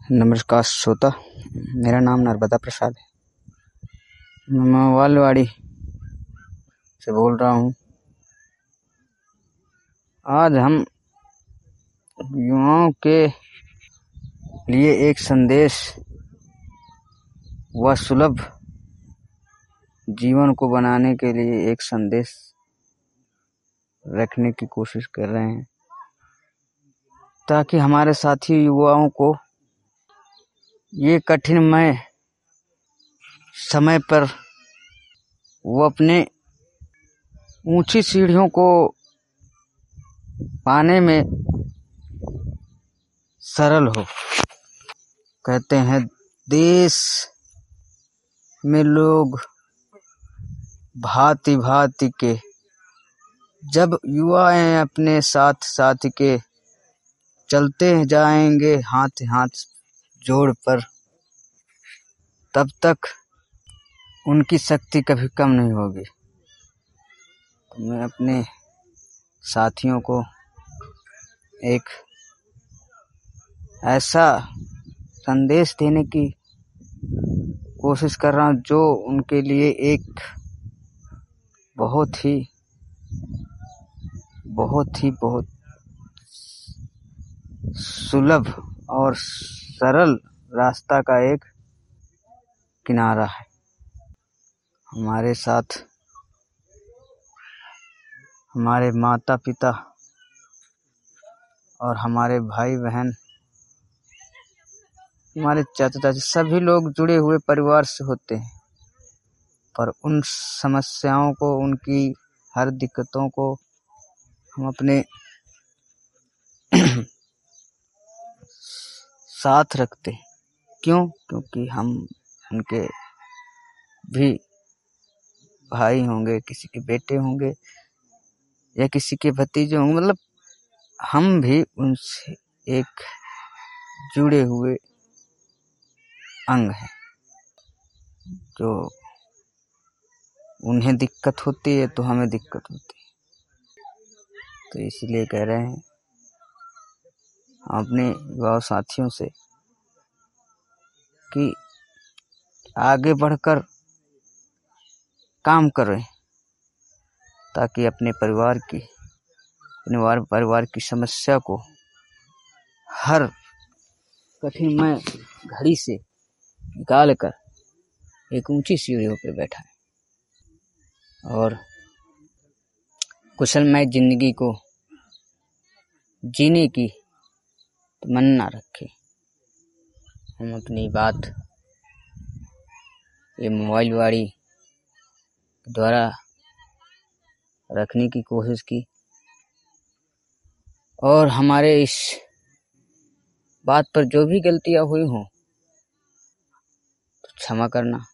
नमस्कार श्रोता, मेरा नाम नर्मदा प्रसाद है। मैं मोबाइलवाड़ी से बोल रहा हूँ। आज हम युवाओं के लिए एक संदेश व सुलभ जीवन को बनाने के लिए एक संदेश रखने की कोशिश कर रहे हैं, ताकि हमारे साथी युवाओं को ये कठिनमय समय पर वो अपने ऊंची सीढ़ियों को पाने में सरल हो। कहते हैं देश में लोग भांति भांति के, जब युवा अपने साथ साथी के चलते जाएंगे हाथ हाथ जोड़ पर, तब तक उनकी शक्ति कभी कम नहीं होगी। तो मैं अपने साथियों को एक ऐसा संदेश देने की कोशिश कर रहा हूँ जो उनके लिए एक बहुत ही सुलभ और सरल रास्ता का एक किनारा है। हमारे साथ हमारे माता पिता और हमारे भाई बहन, हमारे चाचा चाची, सभी लोग जुड़े हुए परिवार से होते हैं, पर उन समस्याओं को, उनकी हर दिक्कतों को हम अपने साथ रखते हैं। क्यों? क्योंकि हम उनके भी भाई होंगे, किसी के बेटे होंगे या किसी के भतीजे होंगे, मतलब हम भी उनसे एक जुड़े हुए अंग हैं। जो उन्हें दिक्कत होती है तो हमें दिक्कत होती है। तो इसलिए कह रहे हैं अपने युवा साथियों से कि आगे बढ़कर काम करें, ताकि अपने परिवार की समस्या को हर कठिनमय घड़ी से निकाल कर एक ऊंची सीढ़ियों पर बैठाएं और कुशलमय जिंदगी को जीने की तमन्ना रखें। हम अपनी बात ये मोबाइलवाड़ी द्वारा रखने की कोशिश की, और हमारे इस बात पर जो भी गलतियां हुई हों तो क्षमा करना।